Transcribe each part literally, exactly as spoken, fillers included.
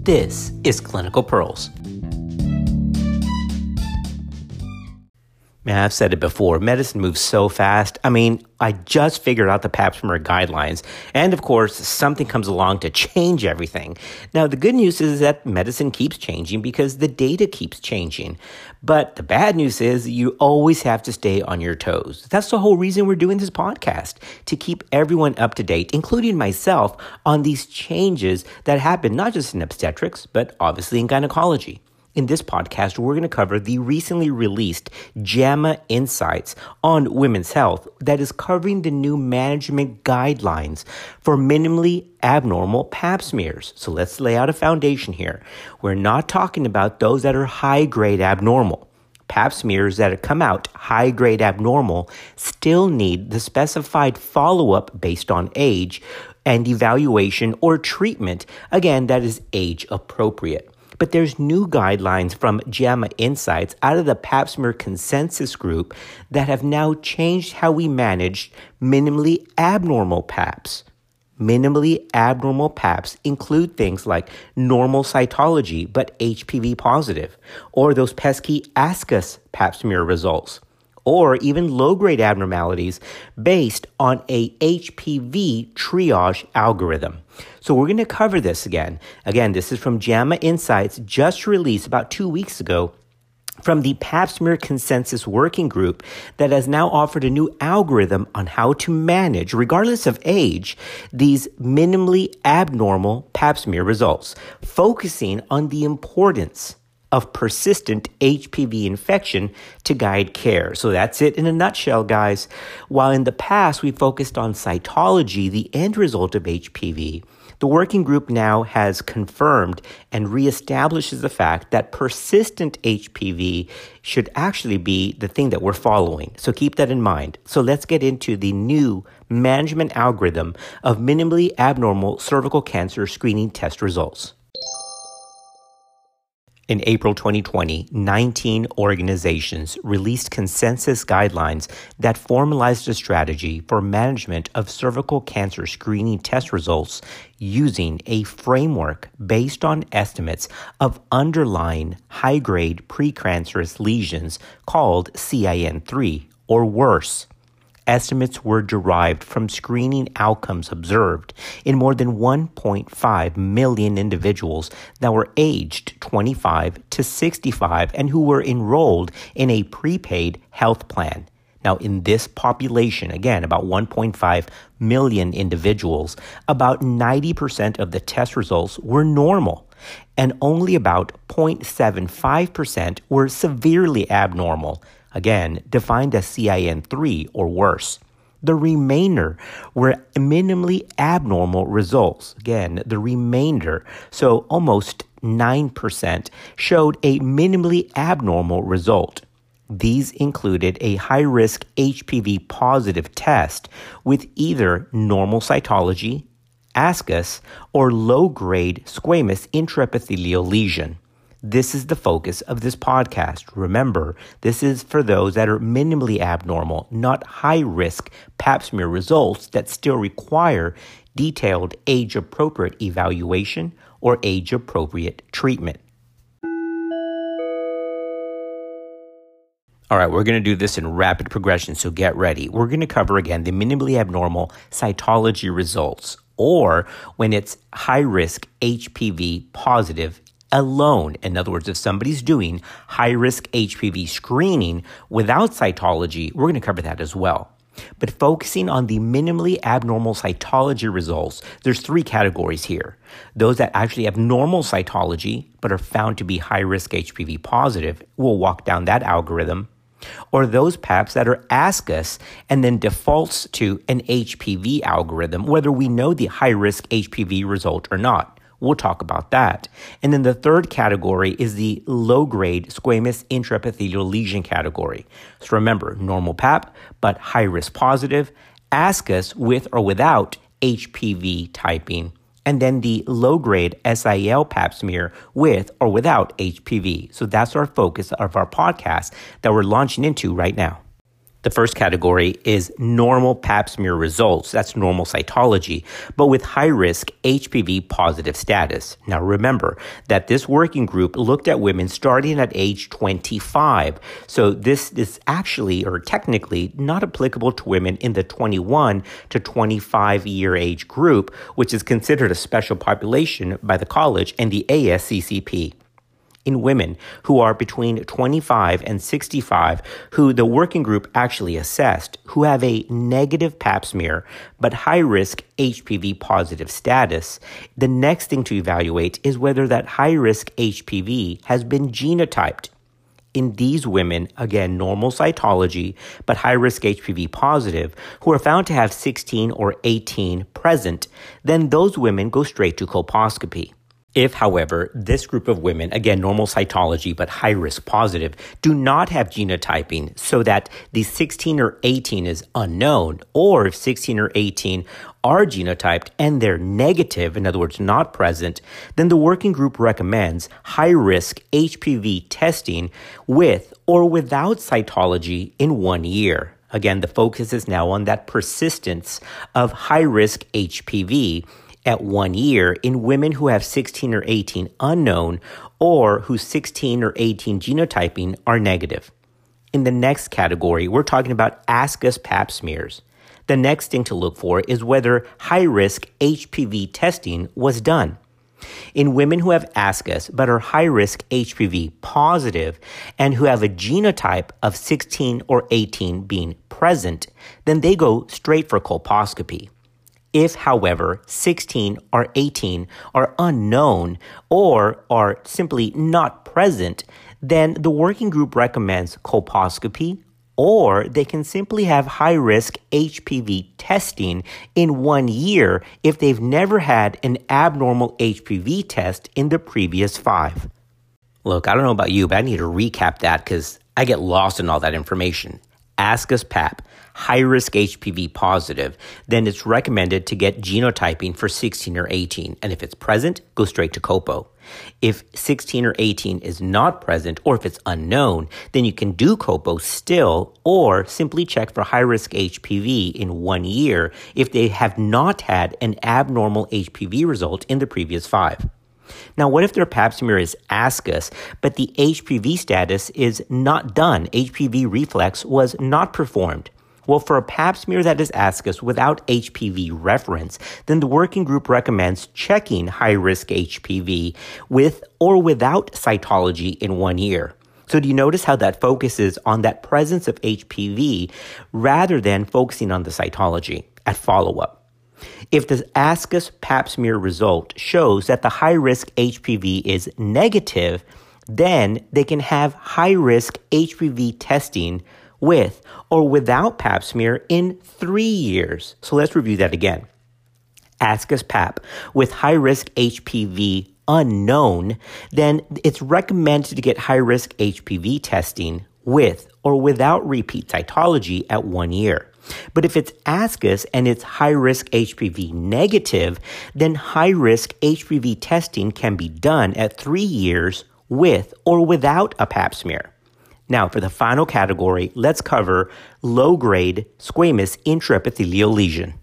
This is Clinical Pearls. Man, I've said it before, medicine moves so fast. I mean, I just figured out the Pap smear guidelines. And of course, something comes along to change everything. Now, the good news is that medicine keeps changing because the data keeps changing. But the bad news is you always have to stay on your toes. That's the whole reason we're doing this podcast, to keep everyone up to date, including myself, on these changes that happen not just in obstetrics, but obviously in gynecology. In this podcast, we're going to cover the recently released JAMA Insights on Women's Health that is covering the new management guidelines for minimally abnormal Pap smears. So let's lay out a foundation here. We're not talking about those that are high-grade abnormal. Pap smears that come out high-grade abnormal still need the specified follow-up based on age and evaluation or treatment, again, that is age appropriate. But there's new guidelines from JAMA Insights out of the Pap smear consensus group that have now changed how we manage minimally abnormal Paps. Minimally abnormal Paps include things like normal cytology but H P V positive, or those pesky ASCUS Pap smear results, or even low-grade abnormalities based on a H P V triage algorithm. So we're going to cover this again. Again, this is from JAMA Insights, just released about two weeks ago from the Pap smear Consensus Working Group that has now offered a new algorithm on how to manage, regardless of age, these minimally abnormal Pap smear results, focusing on the importance of persistent H P V infection to guide care. So that's it in a nutshell, guys. While in the past we focused on cytology, the end result of H P V, the working group now has confirmed and reestablishes the fact that persistent H P V should actually be the thing that we're following. So keep that in mind. So let's get into the new management algorithm of minimally abnormal cervical cancer screening test results. In April twenty twenty, nineteen organizations released consensus guidelines that formalized a strategy for management of cervical cancer screening test results using a framework based on estimates of underlying high-grade precancerous lesions called C I N three or worse. Estimates were derived from screening outcomes observed in more than one point five million individuals that were aged twenty-five to sixty-five and who were enrolled in a prepaid health plan. Now, in this population, again, about one point five million individuals, about ninety percent of the test results were normal, and only about zero point seven five percent were severely abnormal, again, defined as C I N three or worse. The remainder were minimally abnormal results. Again, the remainder, so almost nine percent, showed a minimally abnormal result. These included a high-risk H P V positive test with either normal cytology, ASCUS, or low-grade squamous intraepithelial lesion. This is the focus of this podcast. Remember, this is for those that are minimally abnormal, not high-risk Pap smear results that still require detailed age-appropriate evaluation or age-appropriate treatment. All right, we're going to do this in rapid progression, so get ready. We're going to cover again the minimally abnormal cytology results, or when it's high-risk H P V positive alone. In other words, if somebody's doing high-risk H P V screening without cytology, we're going to cover that as well. But focusing on the minimally abnormal cytology results, there's three categories here. Those that actually have normal cytology but are found to be high-risk H P V positive, we'll walk down that algorithm. Or those Paps that are ASCUS and then defaults to an H P V algorithm, whether we know the high-risk H P V result or not. We'll talk about that. And then the third category is the low-grade squamous intraepithelial lesion category. So remember, normal Pap, but high-risk positive, ASCUS with or without H P V typing, and then the low-grade S I L Pap smear with or without H P V. So that's our focus of our podcast that we're launching into right now. The first category is normal pap smear results. That's normal cytology, but with high-risk H P V positive status. Now remember that this working group looked at women starting at age twenty-five. So this is actually, or technically, not applicable to women in the twenty-one to twenty-five year age group, which is considered a special population by the college and the A S C C P. In women who are between twenty-five and sixty-five, who the working group actually assessed, who have a negative pap smear but high-risk H P V positive status, the next thing to evaluate is whether that high-risk H P V has been genotyped. In these women, again, normal cytology, but high-risk H P V positive, who are found to have sixteen or eighteen present, then those women go straight to colposcopy. If, however, this group of women, again, normal cytology but high-risk positive, do not have genotyping so that the sixteen or eighteen is unknown, or if sixteen or eighteen are genotyped and they're negative, in other words, not present, then the working group recommends high-risk H P V testing with or without cytology in one year. Again, the focus is now on that persistence of high-risk H P V at one year in women who have sixteen or eighteen unknown or whose sixteen or eighteen genotyping are negative. In the next category, we're talking about ASCUS pap smears. The next thing to look for is whether high-risk H P V testing was done. In women who have ASCUS but are high-risk H P V positive and who have a genotype of sixteen or eighteen being present, then they go straight for colposcopy. If, however, sixteen or eighteen are unknown or are simply not present, then the working group recommends colposcopy, or they can simply have high-risk H P V testing in one year if they've never had an abnormal H P V test in the previous five. Look, I don't know about you, but I need to recap that because I get lost in all that information. ASCUS pap, high-risk H P V positive, then it's recommended to get genotyping for sixteen or eighteen. And if it's present, go straight to colpo. If sixteen or eighteen is not present, or if it's unknown, then you can do colpo still, or simply check for high-risk H P V in one year if they have not had an abnormal H P V result in the previous five. Now, what if their pap smear is ASCUS, but the H P V status is not done? H P V reflex was not performed. Well, for a pap smear that is ASCUS without H P V reference, then the working group recommends checking high-risk H P V with or without cytology in one year. So do you notice how that focuses on that presence of H P V rather than focusing on the cytology at follow-up? If the ASCUS pap smear result shows that the high-risk H P V is negative, then they can have high-risk H P V testing with or without pap smear in three years. So let's review that again. ASCUS pap with high-risk H P V unknown, then it's recommended to get high-risk H P V testing with or without repeat cytology at one year. But if it's ASCUS and it's high-risk H P V negative, then high-risk H P V testing can be done at three years with or without a pap smear. Now, for the final category, let's cover low-grade squamous intraepithelial lesion.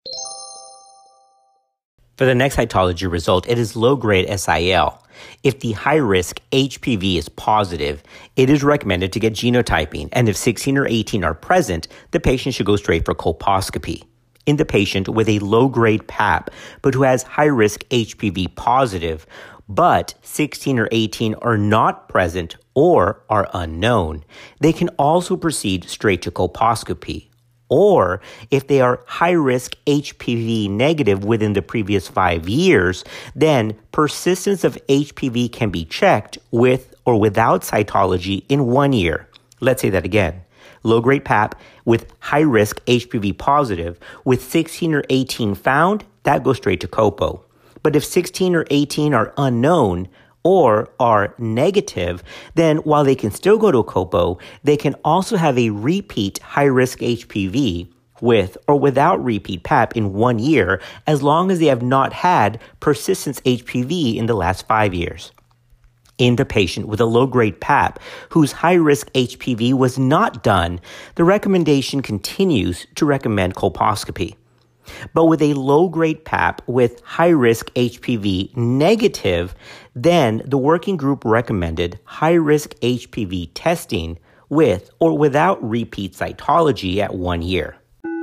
For the next cytology result, it is low-grade S I L. If the high-risk H P V is positive, it is recommended to get genotyping, and if sixteen or eighteen are present, the patient should go straight for colposcopy. In the patient with a low-grade pap, but who has high-risk H P V positive, but sixteen or eighteen are not present or are unknown, they can also proceed straight to colposcopy. Or if they are high-risk H P V negative within the previous five years, then persistence of H P V can be checked with or without cytology in one year. Let's say that again. Low-grade pap with high-risk H P V positive with sixteen or eighteen found, that goes straight to colpo. But if sixteen or eighteen are unknown or are negative, then while they can still go to colpo, they can also have a repeat high-risk H P V with or without repeat pap in one year, as long as they have not had persistence H P V in the last five years. In the patient with a low-grade P A P whose high-risk H P V was not done, the recommendation continues to recommend colposcopy. But with a low-grade P A P with high-risk H P V negative, then the working group recommended high-risk H P V testing with or without repeat cytology at one year.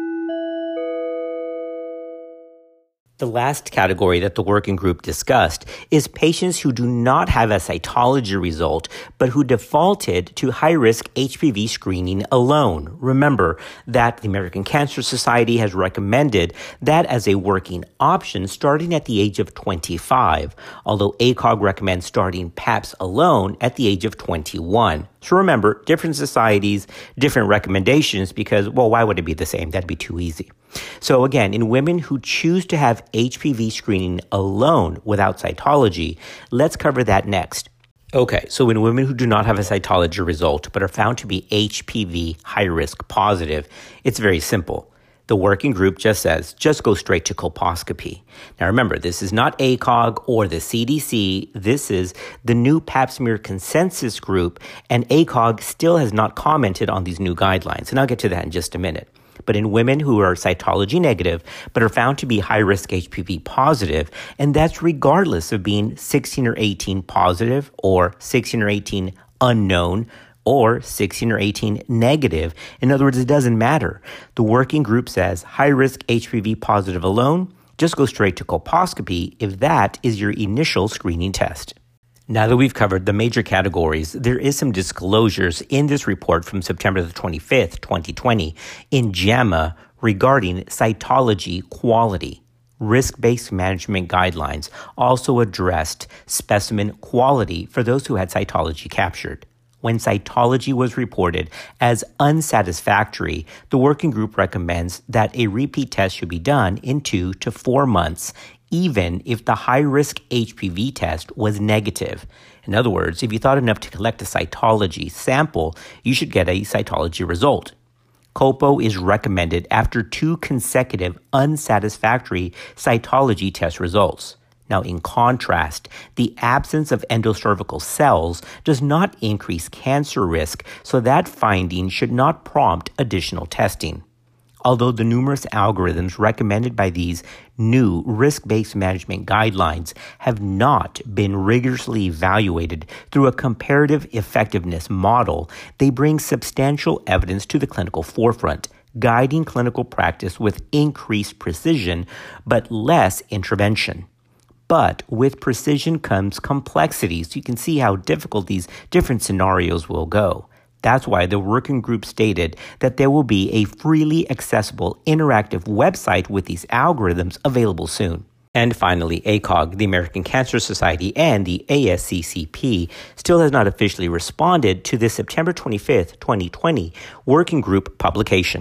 The last category that the working group discussed is patients who do not have a cytology result, but who defaulted to high-risk H P V screening alone. Remember that the American Cancer Society has recommended that as a working option starting at the age of twenty-five, although A C O G recommends starting P A P S alone at the age of twenty-one. So remember, different societies, different recommendations because, well, why would it be the same? That'd be too easy. So again, in women who choose to have H P V screening alone without cytology, let's cover that next. Okay, so in women who do not have a cytology result but are found to be H P V high-risk positive, it's very simple. The working group just says, just go straight to colposcopy. Now remember, this is not A C O G or the C D C. This is the new Pap smear consensus group, and A C O G still has not commented on these new guidelines, and I'll get to that in just a minute. But in women who are cytology negative but are found to be high-risk H P V positive, and that's regardless of being sixteen or eighteen positive or sixteen or eighteen unknown, or sixteen or eighteen negative. In other words, it doesn't matter. The working group says high-risk H P V positive alone, just go straight to colposcopy if that is your initial screening test. Now that we've covered the major categories, there is some disclosures in this report from September the twenty-fifth, twenty twenty in JAMA regarding cytology quality. Risk-based management guidelines also addressed specimen quality for those who had cytology captured. When cytology was reported as unsatisfactory, the working group recommends that a repeat test should be done in two to four months, even if the high-risk H P V test was negative. In other words, if you thought enough to collect a cytology sample, you should get a cytology result. Colpo is recommended after two consecutive unsatisfactory cytology test results. Now, in contrast, the absence of endocervical cells does not increase cancer risk, so that finding should not prompt additional testing. Although the numerous algorithms recommended by these new risk-based management guidelines have not been rigorously evaluated through a comparative effectiveness model, they bring substantial evidence to the clinical forefront, guiding clinical practice with increased precision but less intervention. But with precision comes complexity, so you can see how difficult these different scenarios will go. That's why the working group stated that there will be a freely accessible interactive website with these algorithms available soon. And finally, A C O G, the American Cancer Society, and the A S C C P still has not officially responded to this September twenty-fifth, twenty twenty working group publication.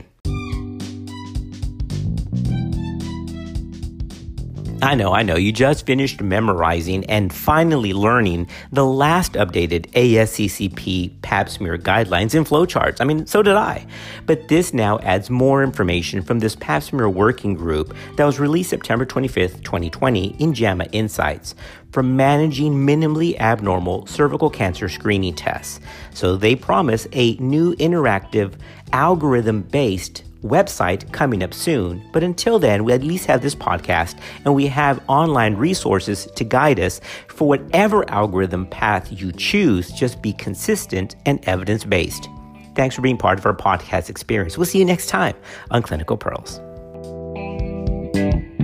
I know, I know. You just finished memorizing and finally learning the last updated A S C C P Pap smear guidelines and flowcharts. I mean, so did I. But this now adds more information from this Pap smear working group that was released September twenty-fifth, twenty twenty in JAMA Insights from managing minimally abnormal cervical cancer screening tests. So they promise a new interactive algorithm-based website coming up soon. But until then, we at least have this podcast and we have online resources to guide us for whatever algorithm path you choose. Just be consistent and evidence-based. Thanks for being part of our podcast experience. We'll see you next time on Clinical Pearls.